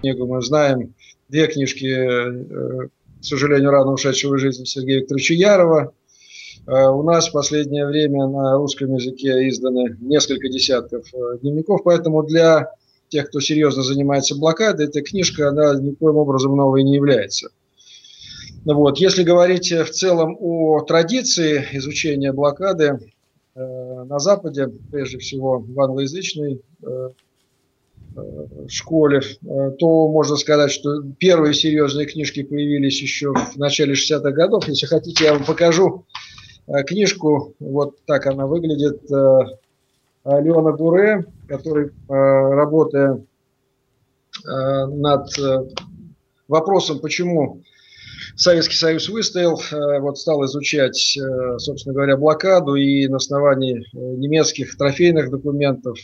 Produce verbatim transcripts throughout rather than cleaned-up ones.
книгу мы знаем. Две книжки, к сожалению, рано ушедшего из жизни Сергея Викторовича Ярова. У нас в последнее время на русском языке изданы несколько десятков дневников, поэтому для тех, кто серьезно занимается блокадой, эта книжка, она никоим образом новой не является. Вот. Если говорить в целом о традиции изучения блокады э, на Западе, прежде всего в англоязычной э, э, школе, э, то можно сказать, что первые серьезные книжки появились еще в начале шестидесятых годов. Если хотите, я вам покажу э, книжку. Вот так она выглядит. Э, Леона Гуре, который, э, работая э, над э, вопросом, почему Советский Союз выстоял, вот стал изучать, собственно говоря, блокаду, и на основании немецких трофейных документов,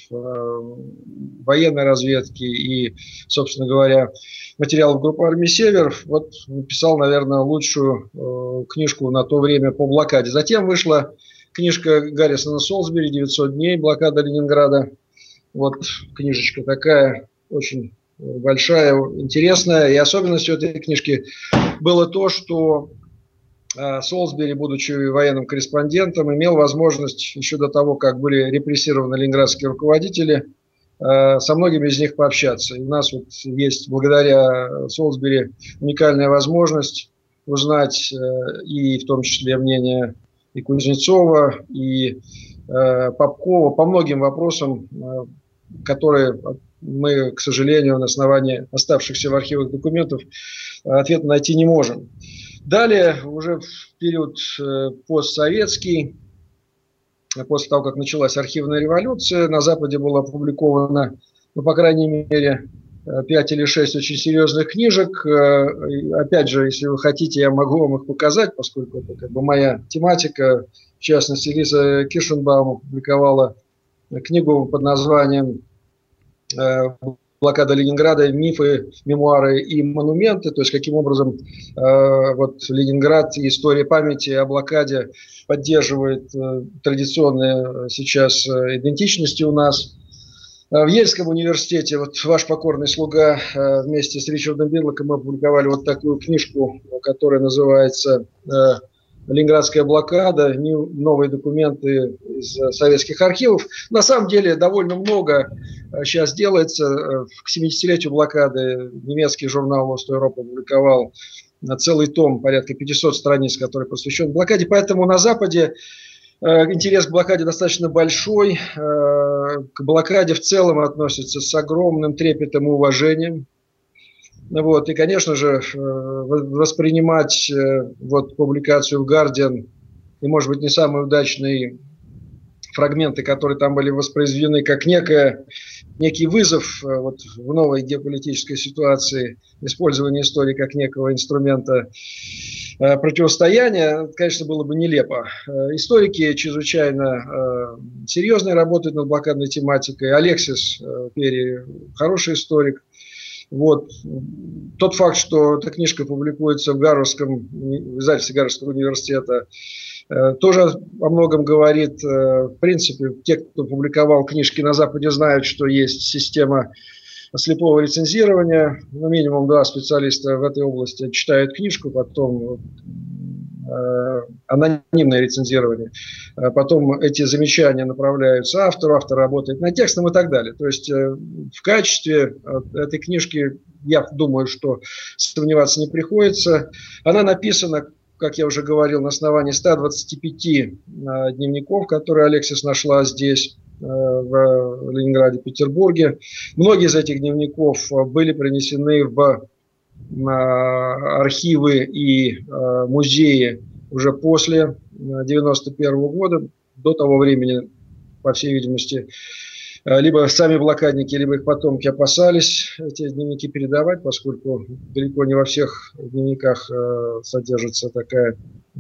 военной разведки и, собственно говоря, материалов группы армии «Север», вот написал, наверное, лучшую книжку на то время по блокаде. Затем вышла книжка Гаррисона Солсбери «девятьсот дней. Блокада Ленинграда». Вот книжечка такая, очень большая, интересная. И особенностью этой книжки было то, что э, Солсбери, будучи военным корреспондентом, имел возможность еще до того, как были репрессированы ленинградские руководители, э, со многими из них пообщаться. И у нас вот есть благодаря Солсбери уникальная возможность узнать э, и в том числе мнение и Кузнецова, и э, Попкова по многим вопросам, э, которые мы, к сожалению, на основании оставшихся в архивах документов ответ найти не можем. Далее, уже в период постсоветский, после того, как началась архивная революция, на Западе было опубликовано, ну, по крайней мере, пять или шесть очень серьезных книжек. Опять же, если вы хотите, я могу вам их показать, поскольку это как бы моя тематика. В частности, Лиза Киршенбаум опубликовала книгу под названием «Блокада Ленинграда. Мифы, мемуары и монументы». То есть, каким образом э, вот Ленинград и история памяти о блокаде поддерживает э, традиционные сейчас э, идентичности у нас. В Ельском университете, вот ваш покорный слуга э, вместе с Ричардом Бирлоком мы опубликовали вот такую книжку, которая называется э, «Ленинградская блокада. Новые документы из советских архивов». На самом деле довольно много сейчас делается. К семидесятилетию блокады немецкий журнал «Ост Европа» опубликовал целый том, порядка пятисот страниц, который посвящен блокаде. Поэтому на Западе интерес к блокаде достаточно большой. К блокаде в целом относятся с огромным трепетом и уважением. Вот, и, конечно же, воспринимать вот публикацию в «Гардиан» и, может быть, не самые удачные фрагменты, которые там были воспроизведены, как некое, некий вызов вот, в новой геополитической ситуации, использование истории как некого инструмента э, противостояния, конечно, было бы нелепо. Э, историки чрезвычайно э, серьезно работают над блокадной тематикой. Алексис э, Перри хороший историк. Вот. Тот факт, что эта книжка публикуется в Гарвардском, в издательстве Гарвардского университета, э, тоже о многом говорит. Э, в принципе, те, кто публиковал книжки на Западе, знают, что есть система слепого рецензирования. Ну, минимум два специалиста в этой области читают книжку, потом э, анонимное рецензирование. Потом эти замечания направляются автору, автор работает над текстом и так далее. То есть э, в качестве этой книжки, я думаю, что сомневаться не приходится. Она написана, как я уже говорил, на основании ста двадцати пяти э, дневников, которые Алексис нашла здесь, э, в Ленинграде, Петербурге. Многие из этих дневников были принесены в э, архивы и э, музеи уже после девяносто первого года. До того времени, по всей видимости, либо сами блокадники, либо их потомки опасались эти дневники передавать, поскольку далеко не во всех дневниках содержится такая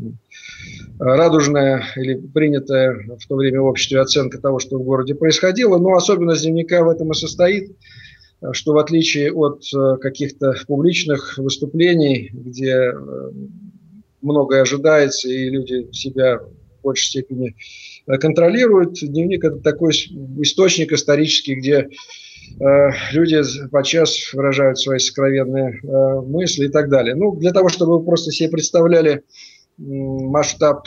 радужная или принятая в то время в обществе оценка того, что в городе происходило. Но особенность дневника в этом и состоит, что в отличие от каких-то публичных выступлений, где многое ожидается и люди себя в большей степени контролируют, дневник – это такой источник исторический, где люди подчас выражают свои сокровенные мысли и так далее. Ну, для того, чтобы вы просто себе представляли масштаб,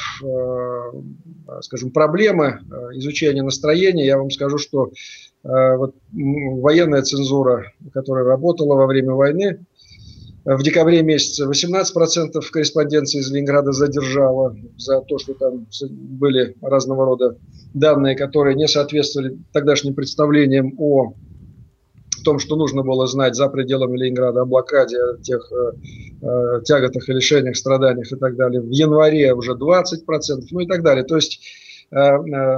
скажем, проблемы изучения настроения, я вам скажу, что вот военная цензура, которая работала во время войны, в декабре месяце восемнадцать процентов корреспонденции из Ленинграда задержала за то, что там были разного рода данные, которые не соответствовали тогдашним представлениям о том, что нужно было знать за пределами Ленинграда, о блокаде, о тех э, тяготах и лишениях, страданиях и так далее. В январе уже двадцать процентов, ну и так далее. То есть э, э,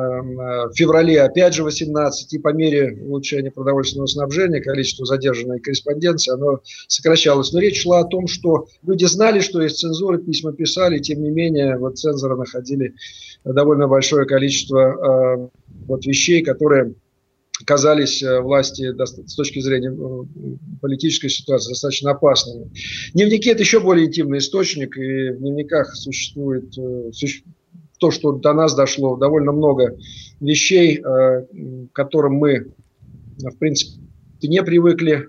в феврале опять же восемнадцать процентов, и по мере улучшения продовольственного снабжения количество задержанной корреспонденции, оно сокращалось. Но речь шла о том, что люди знали, что есть цензура, письма писали, тем не менее вот цензоры находили довольно большое количество э, вот вещей, которые казались власти с точки зрения политической ситуации достаточно опасными. Дневники – это еще более интимный источник, и в дневниках существует то, что до нас дошло, довольно много вещей, к которым мы, в принципе, не привыкли.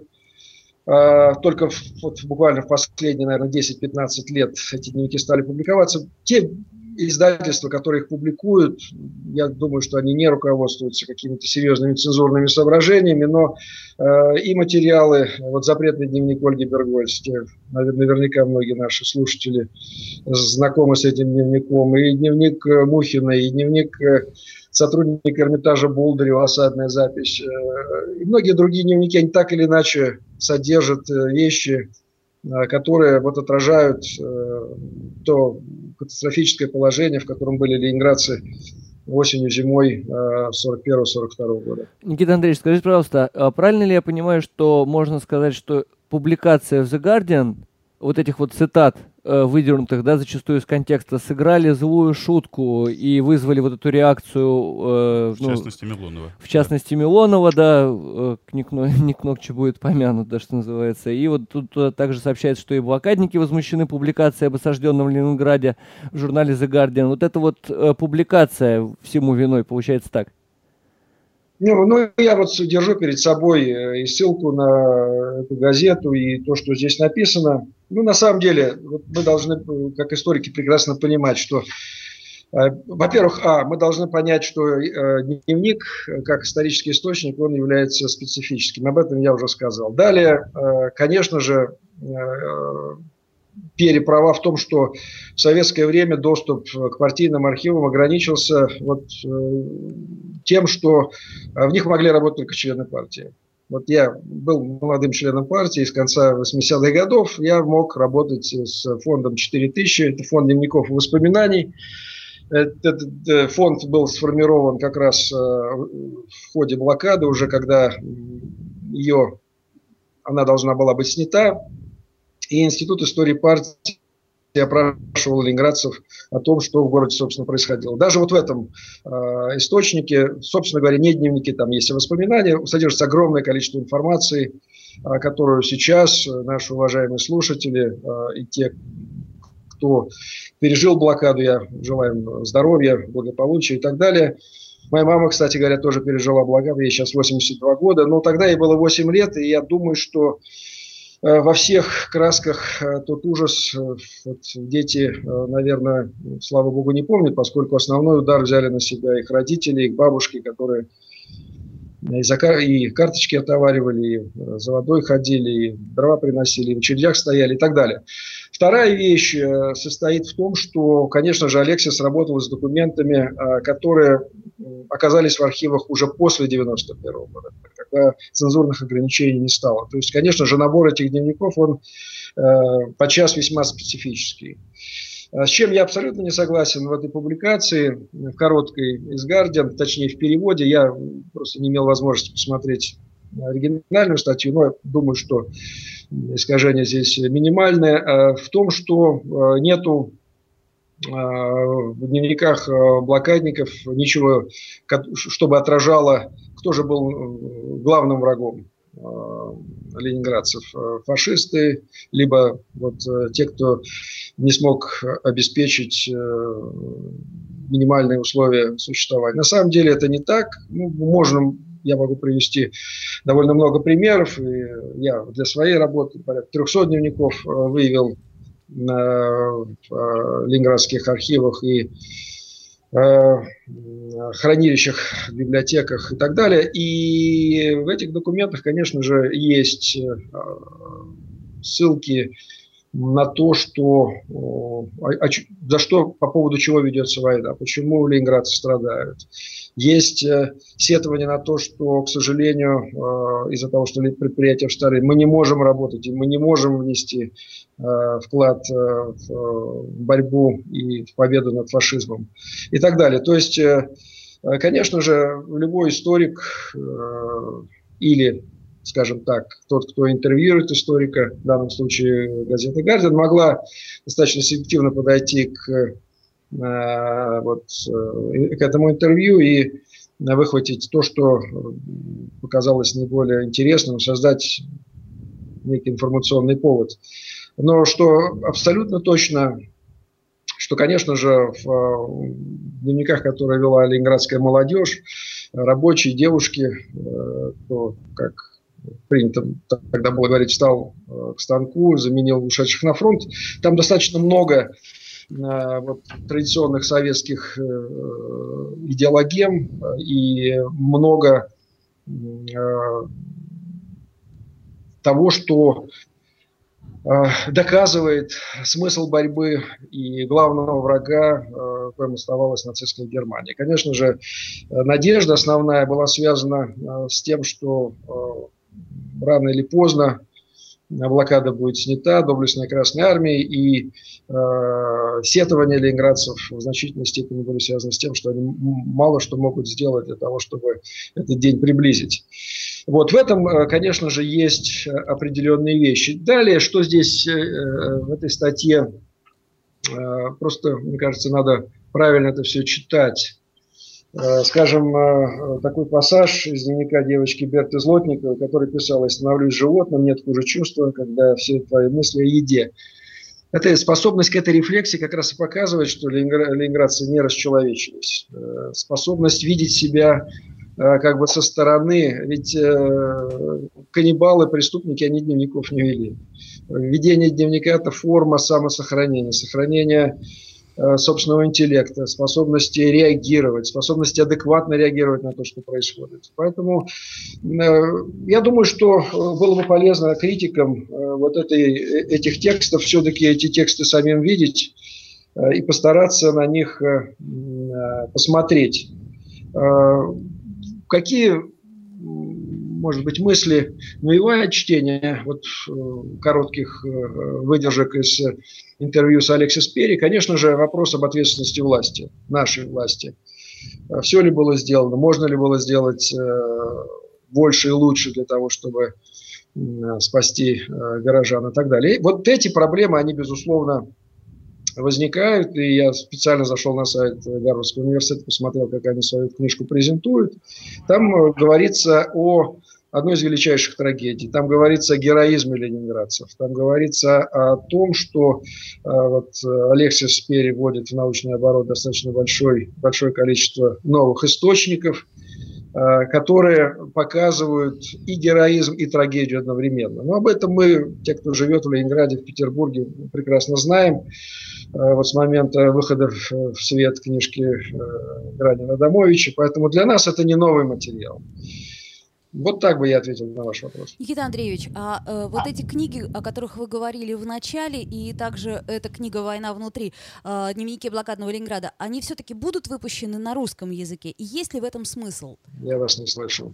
Только вот буквально в последние, наверное, десять-пятнадцать лет эти дневники стали публиковаться. Те издательства, которые их публикуют, я думаю, что они не руководствуются какими-то серьезными цензурными соображениями, но э, и материалы, вот запретный дневник Ольги Бергольц, наверняка многие наши слушатели знакомы с этим дневником, и дневник Мухиной, и дневник сотрудника Эрмитажа Болдырева, осадная запись, э, и многие другие дневники, они так или иначе содержат вещи, которые вот отражают э, то катастрофическое положение, в котором были ленинградцы осенью, зимой э, сорок первого сорок второго года. Никита Андреевич, скажите, пожалуйста, правильно ли я понимаю, что можно сказать, что публикация в The Guardian вот этих вот цитат, э, выдернутых, да, зачастую из контекста, сыграли злую шутку и вызвали вот эту реакцию... Э, в ну, частности, Милонова. В частности, да. Милонова, да, э, Кник Нокче будет помянут, да, что называется. И вот тут э, также сообщается, что и блокадники возмущены публикацией об осажденном Ленинграде в журнале The Guardian. Вот эта вот э, публикация всему виной, получается так? Ну, ну, я вот держу перед собой и ссылку на эту газету, и то, что здесь написано. Ну, на самом деле, вот мы должны, как историки, прекрасно понимать, что, э, во-первых, а, мы должны понять, что э, дневник, как исторический источник, он является специфическим. Об этом я уже сказал. Далее, э, конечно же, э, переправа в том, что в советское время доступ к партийным архивам ограничился вот, э, тем, что в них могли работать только члены партии. Вот я был молодым членом партии, с конца восьмидесятых годов я мог работать с фондом четыре тысячи, это фонд дневников и воспоминаний. Этот фонд был сформирован как раз в ходе блокады, уже когда ее, она должна была быть снята. И Институт истории партии опрашивал ленинградцев о том, что в городе, собственно, происходило. Даже вот в этом э, источнике, собственно говоря, не дневники, там есть и воспоминания, содержится огромное количество информации, э, которую сейчас наши уважаемые слушатели э, и те, кто пережил блокаду, я желаю им здоровья, благополучия и так далее. Моя мама, кстати говоря, тоже пережила блокаду, ей сейчас восемьдесят два года, но тогда ей было восемь лет, и я думаю, что во всех красках тот ужас вот, дети, наверное, слава богу, не помнят, поскольку основной удар взяли на себя их родители, их бабушки, которые и, за, и карточки отоваривали, и за водой ходили, и дрова приносили, и в очередях стояли и так далее. Вторая вещь состоит в том, что, конечно же, Алексис работал с документами, которые оказались в архивах уже после девяносто первого года, когда цензурных ограничений не стало. То есть, конечно же, набор этих дневников, он э, подчас весьма специфический. С чем я абсолютно не согласен в этой публикации, в короткой из Guardian, точнее в переводе, я просто не имел возможности посмотреть оригинальную статью, но я думаю, что искажение здесь минимальное, в том, что нету в дневниках блокадников ничего, чтобы отражало, кто же был главным врагом ленинградцев. Фашисты, либо вот те, кто не смог обеспечить минимальные условия существования. На самом деле это не так. Ну, можно я могу привести довольно много примеров. И я для своей работы порядка трехсот дневников выявил в ленинградских архивах и хранилищах, библиотеках и так далее. И в этих документах, конечно же, есть ссылки на то, что, за что, по поводу чего ведется война, почему ленинградцы страдают. Есть сетование на то, что, к сожалению, из-за того, что предприятия встали, мы не можем работать, и мы не можем внести вклад в борьбу и в победу над фашизмом и так далее. То есть, конечно же, любой историк или, скажем так, тот, кто интервьюирует историка, в данном случае газета «Гардиан», могла достаточно субъективно подойти к, вот, к этому интервью и выхватить то, что показалось наиболее интересным, создать некий информационный повод. Но что абсолютно точно, что, конечно же, в дневниках, которые вела ленинградская молодежь, рабочие, девушки, кто, как принято тогда было говорить, встал к станку, заменил ушедших на фронт, там достаточно много вот, традиционных советских идеологем и много того, что доказывает смысл борьбы и главного врага, коим оставалась нацистская Германия. Конечно же, надежда основная была связана с тем, что рано или поздно блокада будет снята доблестной Красной Армией, и э, сетования ленинградцев в значительной степени были связаны с тем, что они мало что могут сделать для того, чтобы этот день приблизить. Вот в этом, конечно же, есть определенные вещи. Далее, что здесь э, в этой статье, э, просто, мне кажется, надо правильно это все читать. Скажем, такой пассаж из дневника девочки Берты Злотниковой, который писал: «Я становлюсь животным, нет хуже чувства, когда все твои мысли о еде». Эта способность к этой рефлексии как раз и показывает, что ленинградцы не расчеловечились. Способность видеть себя как бы со стороны, ведь каннибалы, преступники, они дневников не вели. Ведение дневника – это форма самосохранения, сохранения собственного интеллекта, способности реагировать, способности адекватно реагировать на то, что происходит. Поэтому э, я думаю, что было бы полезно критикам э, вот этой, этих текстов все-таки эти тексты самим видеть э, и постараться на них э, посмотреть. Э, какие, может быть, мысли, наивное чтение вот э, коротких э, выдержек из интервью с Алексис Перри, конечно же, вопрос об ответственности власти, нашей власти. Все ли было сделано, можно ли было сделать больше и лучше для того, чтобы спасти горожан и так далее. И вот эти проблемы, они, безусловно, возникают. И я специально зашел на сайт Гарвардского университета, посмотрел, как они свою книжку презентуют. Там говорится о одной из величайших трагедий. Там говорится о героизме ленинградцев. Там говорится о том, что э, вот, Алексис Перри вводит в научный оборот достаточно большой, большое количество новых источников, э, которые показывают и героизм, и трагедию одновременно. Но об этом мы, те, кто живет в Ленинграде, в Петербурге, прекрасно знаем. Э, вот с момента выхода в, в свет книжки э, Гранина Адамовича. Поэтому для нас это не новый материал. Вот так бы я ответил на ваш вопрос. Никита Андреевич, а э, вот эти книги, о которых вы говорили в начале, и также эта книга «Война внутри», э, дневники блокадного Ленинграда, они все-таки будут выпущены на русском языке? И есть ли в этом смысл? Я вас не слышал.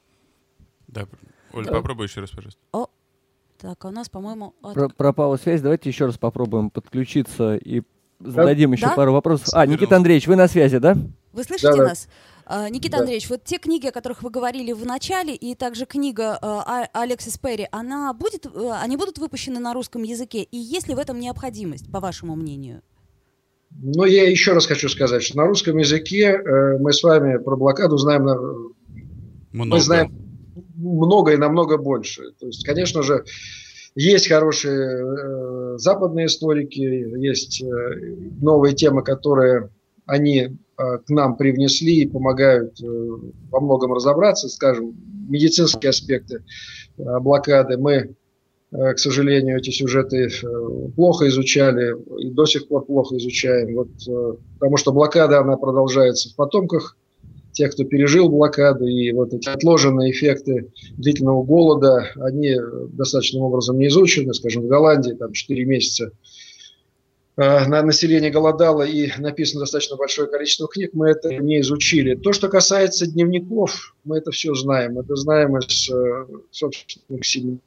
Да, Оль, да. Попробуй еще раз, пожалуйста. О, так, а у нас, по-моему... От... Про- пропала связь, давайте еще раз попробуем подключиться и зададим да? еще да? пару вопросов. А, Никита Андреевич, вы на связи, да? Вы слышите да, нас? Да. Никита да. Андреевич, вот те книги, о которых вы говорили в начале, и также книга э, Алексис Перри, она будет, э, они будут выпущены на русском языке? И есть ли в этом необходимость, по вашему мнению? Ну, я еще раз хочу сказать, что на русском языке э, мы с вами про блокаду знаем, на... много. мы знаем много и намного больше. То есть, конечно же, есть хорошие э, западные историки, есть э, новые темы, которые они к нам привнесли и помогают во многом разобраться, скажем, медицинские аспекты блокады. Мы, к сожалению, эти сюжеты плохо изучали и до сих пор плохо изучаем, вот, потому что блокада, она продолжается в потомках тех, кто пережил блокаду, и вот эти отложенные эффекты длительного голода, они достаточным образом не изучены. Скажем, в Голландии там четыре месяца э, на население голодало, и написано достаточно большое количество книг, мы это не изучили. То, что касается дневников, мы это все знаем. Это знаем из э, собственных семей.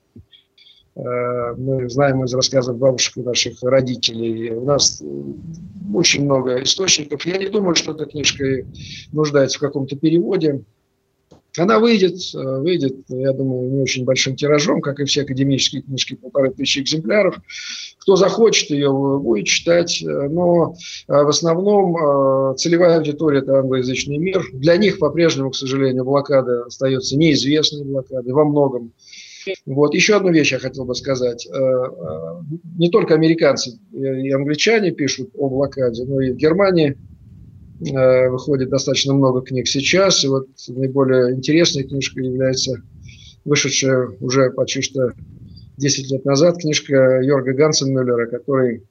Мы знаем из рассказов бабушек и наших родителей. У нас очень много источников. Я не думаю, что эта книжка нуждается в каком-то переводе. Она выйдет, выйдет, я думаю, не очень большим тиражом, как и все академические книжки, полторы тысячи экземпляров. Кто захочет ее, будет читать. Но в основном целевая аудитория – это англоязычный мир. Для них по-прежнему, к сожалению, блокада остается неизвестной блокадой во многом. Вот. Еще одну вещь я хотел бы сказать. Не только американцы и англичане пишут о блокаде, но и в Германии выходит достаточно много книг сейчас. И вот наиболее интересной книжкой является вышедшая уже почти что десять лет назад книжка Йорга Гансенмюллера, который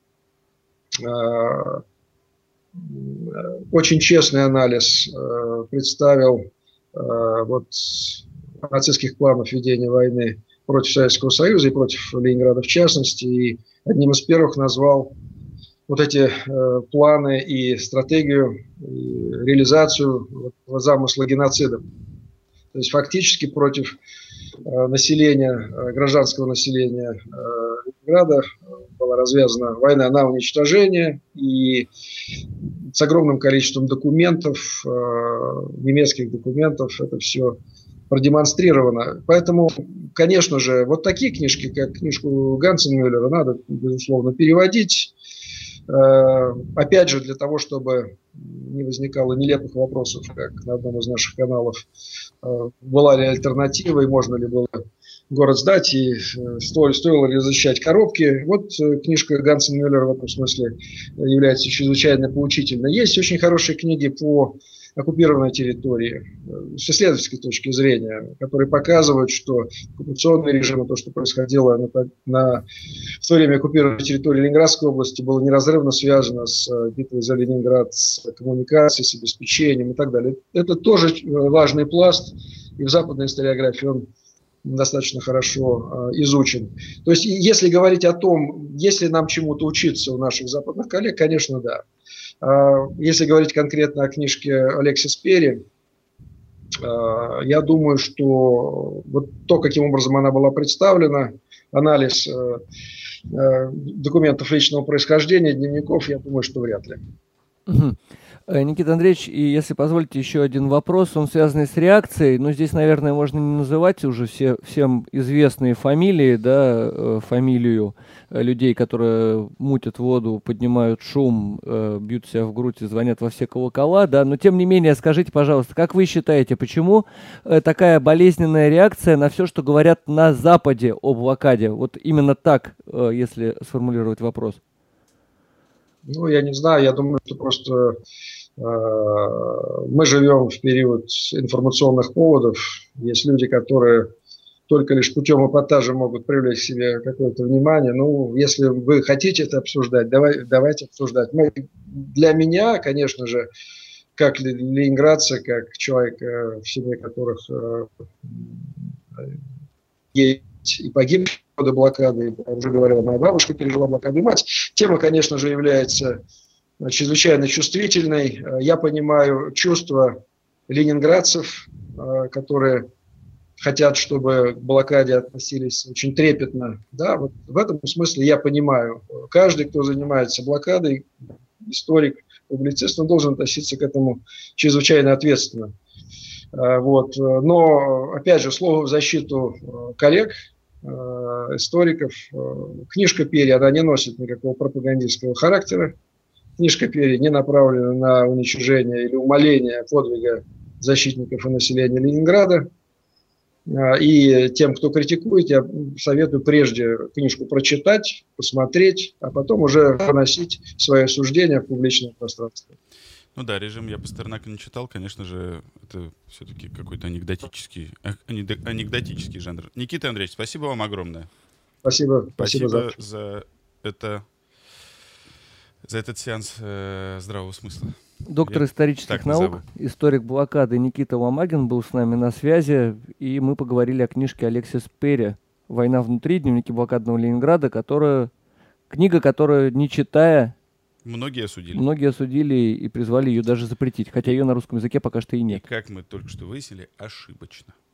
очень честный анализ представил вот нацистских планов ведения войны против Советского Союза и против Ленинграда в частности. И одним из первых назвал вот эти э, планы и стратегию, и реализацию вот, замысла геноцида. То есть фактически против э, населения, э, гражданского населения э, Ленинграда была развязана война на уничтожение, и с огромным количеством документов, э, немецких документов, это все продемонстрировано. Поэтому, конечно же, вот такие книжки, как книжку Гансенмюллера, надо, безусловно, переводить. Э, опять же, для того, чтобы не возникало нелепых вопросов, как на одном из наших каналов, э, была ли альтернатива и можно ли было город сдать, и э, стоило, стоило ли защищать коробки. Вот э, книжка Гансенмюллера в этом смысле является чрезвычайно поучительной. Есть очень хорошие книги по оккупированной территории, с исследовательской точки зрения, которые показывают, что оккупационный режим, то, что происходило на, на, в то время оккупированной территории Ленинградской области, было неразрывно связано с битвой за Ленинград, с коммуникацией, с обеспечением и так далее. Это тоже важный пласт, и в западной историографии он достаточно хорошо э, изучен. То есть, если говорить о том, есть ли нам чему-то учиться у наших западных коллег, конечно, да. Если говорить конкретно о книжке Алексис Перри, я думаю, что вот то, каким образом она была представлена, анализ документов личного происхождения, дневников, я думаю, что вряд ли. Никита Андреевич, и если позволите, еще один вопрос, он связанный с реакцией, но здесь, наверное, можно не называть уже все, всем известные фамилии, да, фамилию людей, которые мутят воду, поднимают шум, бьют себя в грудь и звонят во все колокола, да, но тем не менее, скажите, пожалуйста, как вы считаете, почему такая болезненная реакция на все, что говорят на Западе о блокаде? Вот именно так, если сформулировать вопрос. Ну, я не знаю, я думаю, что просто э, мы живем в период информационных поводов. Есть люди, которые только лишь путем эпатажа могут привлечь к себе какое-то внимание. Ну, если вы хотите это обсуждать, давай, давайте обсуждать. Мы, для меня, конечно же, как ленинградца, как человек, э, в семье которых э, есть и погиб в годы блокады, я уже говорил, моя бабушка пережила блокаду, и мать. Тема, конечно же, является чрезвычайно чувствительной. Я понимаю чувства ленинградцев, которые хотят, чтобы к блокаде относились очень трепетно. Да, вот в этом смысле я понимаю. Каждый, кто занимается блокадой, историк, публицист, он должен относиться к этому чрезвычайно ответственно. Вот. Но, опять же, слово в защиту коллег, историков. Книжка Перри, она не носит никакого пропагандистского характера. Книжка Перри не направлена на уничтожение или умаление подвига защитников и населения Ленинграда. И тем, кто критикует, я советую прежде книжку прочитать, посмотреть, а потом уже выносить свое суждение в публичное пространство. Ну да, режим я Пастернака не читал, конечно же, это все-таки какой-то анекдотический, анекдотический жанр. Никита Андреевич, спасибо вам огромное. Спасибо, спасибо, спасибо за, за это, за этот сеанс э, здравого смысла. Доктор я исторических наук, историк блокады Никита Ломагин был с нами на связи, и мы поговорили о книжке Алексис Перри «Война внутри. Дневники блокадного Ленинграда», которая, книга, которую, не читая, Многие осудили. Многие осудили и призвали ее даже запретить, хотя ее на русском языке пока что и нет. И как мы только что выяснили, ошибочно.